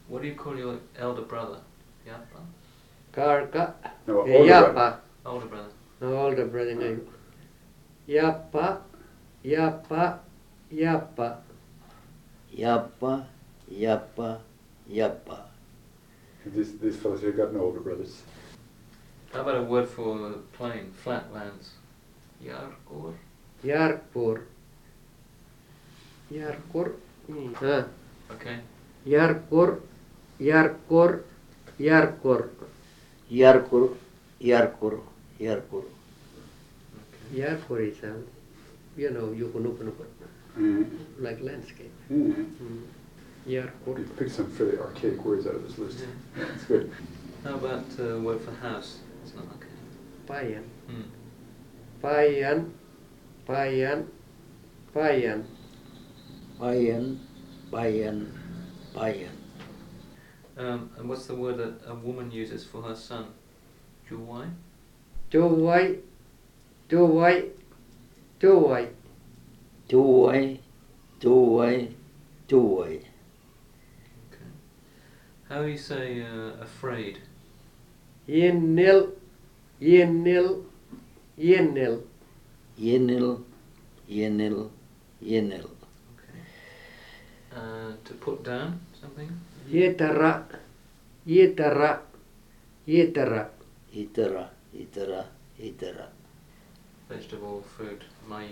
What do you call your elder brother? Yappa? Karka. No, older Yappa. Older brother. Older brother ngayon. Yappa. Yappa. Yappa. Yappa, yappa, yappa. These fellows here got no older brothers. How about a word for plain, flat lands? Yarkor? Yarkor. Yarkor. Okay. Yarkor. Yarkor. Yarkor. Yarkur, yarkur, yarkur. Okay. Yarkor is yukunukunukur. Like landscape. Yarkor. You picked some fairly archaic words out of this list. Yeah. That's good. How about a word for house? It's not okay. Payan. Hmm. Payan. Payan. Payan. Payan, payan, payan. And what's the word that a woman uses for her son? Juwai? Chowai. Chowai. Chowai. Tuwai, tuwai, tuwai. Okay. How do you say afraid? Yenil. Yenil. Yenil. Yenil, yenil, yenil. Okay. To put down something? Yetara. Yetara. Yetara. Itara, itara, itara. Vegetable, fruit, mai.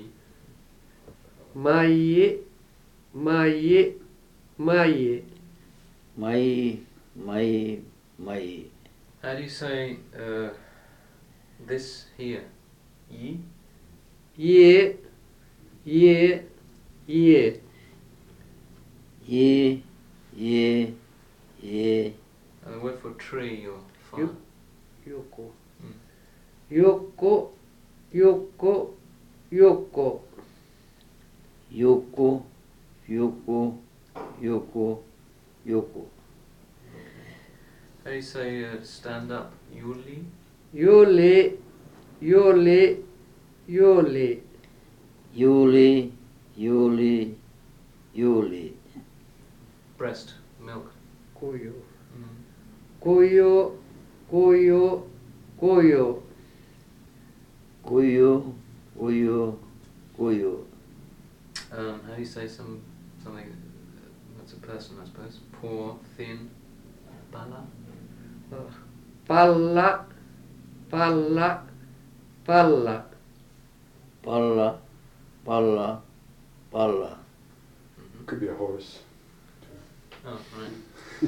Maye. Maye. Maye. Mai, mai, mai. How do you say this here? Yi? Ye. Ye. Ye. Ye, ye, ye. And the word for tree or fire? Yoko. Hmm. Yoko. Yoko. Yoko. Yoko, yoko, yoko, yoko. How do you say stand up? Yuli? Yole. Yole. Yole. Yuli, yuli, yuli. Breast, milk. Koyo. Mm. Koyo. Koyo. Koyo. Kuyo, kuyo, kuyo. How do you say something that's a person, I suppose? Poor, thin, bala? Palla. Palla. Palla. Palla, palla, palla. Mm-hmm. Could be a horse. Oh, right.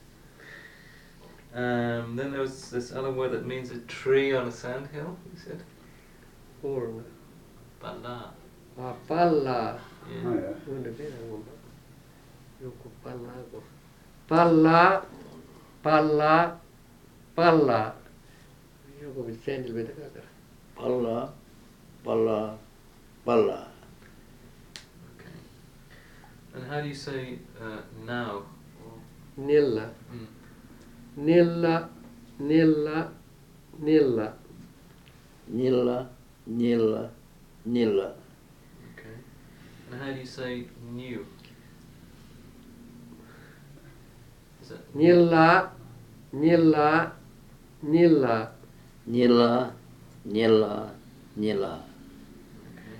Then there was this other word that means a tree on a sandhill, you said? Horn. Bala. Palla. Yeah. Oh yeah. Wonder better one. Yoko palla go. Palla. Palla. Palla. Yoko with sandal with the Palla, palla, palla. Okay. And how do you say now? Or, Nilla. mm. Nilla. Nilla. Nilla. Nilla, nilla, nilla. Okay. And how do you say new? Is that Nilla. Nilla. Nilla. Nilla, nilla, nilla. Okay.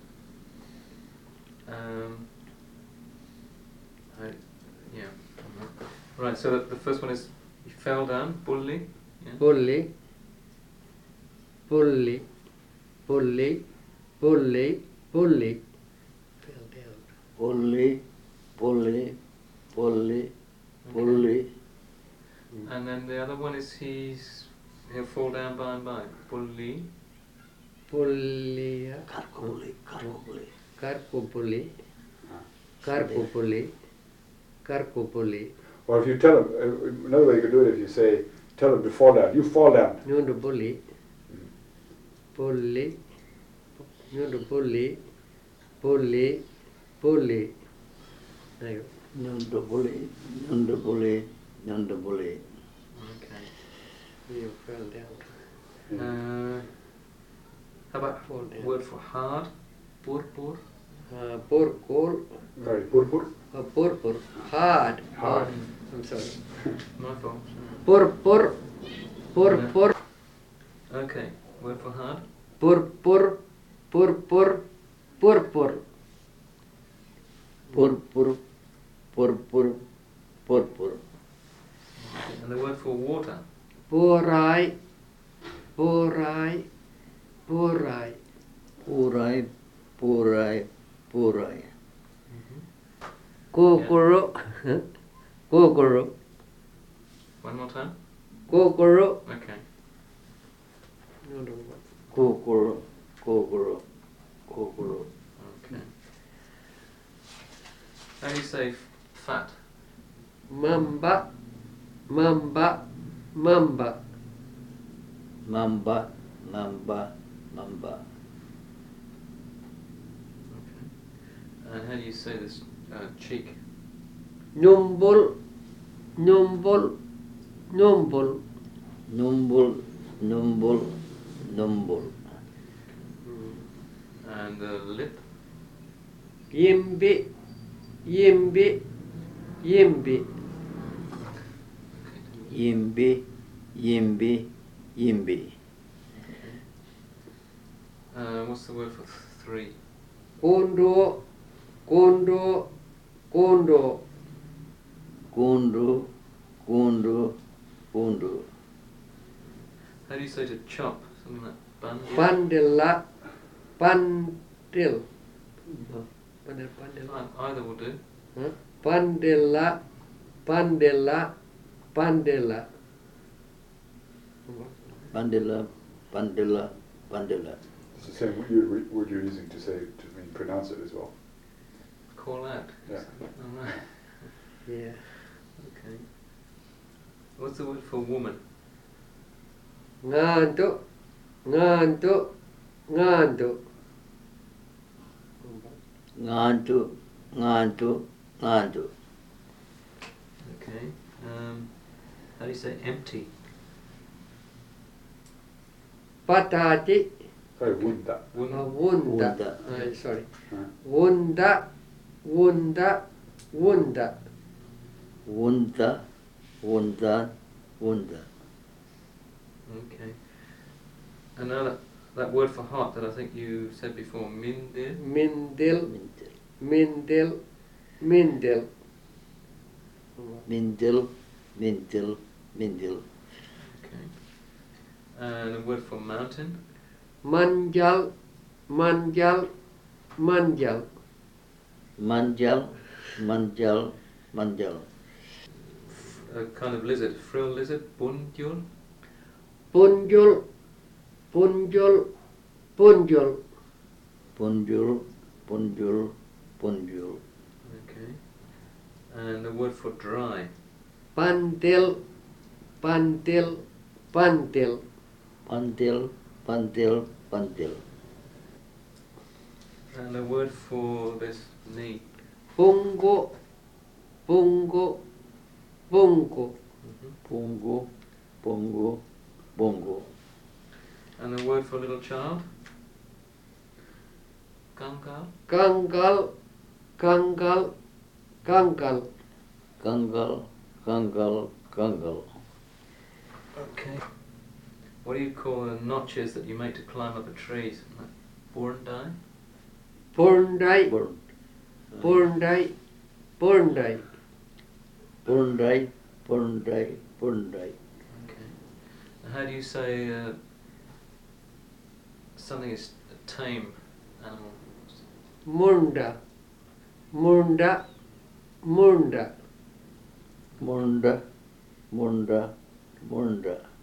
Yeah. Right. So the first one is you fell down, bully. Yeah. Pulli. Pulli. Pulli. Pulli. Pulli. Fell down. Pulli, pulli, pulli, pulli. And then the other one is he'll fall down by and by. Bully. Pulli. Karkupuli, karkupuli. Karkupuli. Karkupuli. Karkupuli. Or if you tell them, another way you could do it if you say, tell them to fall down. You fall down. Nyundu pulli. Pulli. Nyundu pulli. Pulli. Pulli. Ayo. Nyundapuli, nyundapuli, nyundapuli. Okay. You fell down. How about Fall down. word for hard? Purpur. Purpur. Sorry, purpur. Purpur. Hard. Hard. I'm sorry. My fault. Pur. Okay, word for hard. Pur. Purpur, purpur, purpur. And the word for water. Purai. Purai, purai, purai. Kokoro. One more time. Kokoro. Okay. No. Kokoro. Okay. How do you say fat? Mamba. Mamba, mamba. Okay. And how do you say this cheek? Numbul. Numbul, And the lip? Yimbi. Yimbi. What's the word for three? Kondo. Kundu. How do you say to chop? Something like bun? Pandilla. Pandil. Fine, either will do. Huh? Pandilla. Pandilla. It's the same word you're using to say to mean pronounce it as well. Call out. Yeah. All right. Yeah. Okay. What's the word for woman? Ngantuk. Ngantu. Okay. How do you say empty? Patati. Sorry, wunda. Wunda. Wunda. Sorry. Huh? Wunda. Wunda. Okay. And now that word for hot that I think you said before, mindir. Mindil. Mindil. Okay. And a word for mountain. Manjal. Manjal. A kind of lizard, frill lizard, bunjul. Punjul. Punjul. Okay. And a word for dry. Pantil. Pantil. And a word for this knee. Pungo. Mhm. Bongo. And a word for little child. Kangal. Kangal. Kangal. Okay. What do you call the notches that you make to climb up a tree? Something like borndai? Porndai. Porndai. Okay. And how do you say something is a tame animal? Munda. Munda.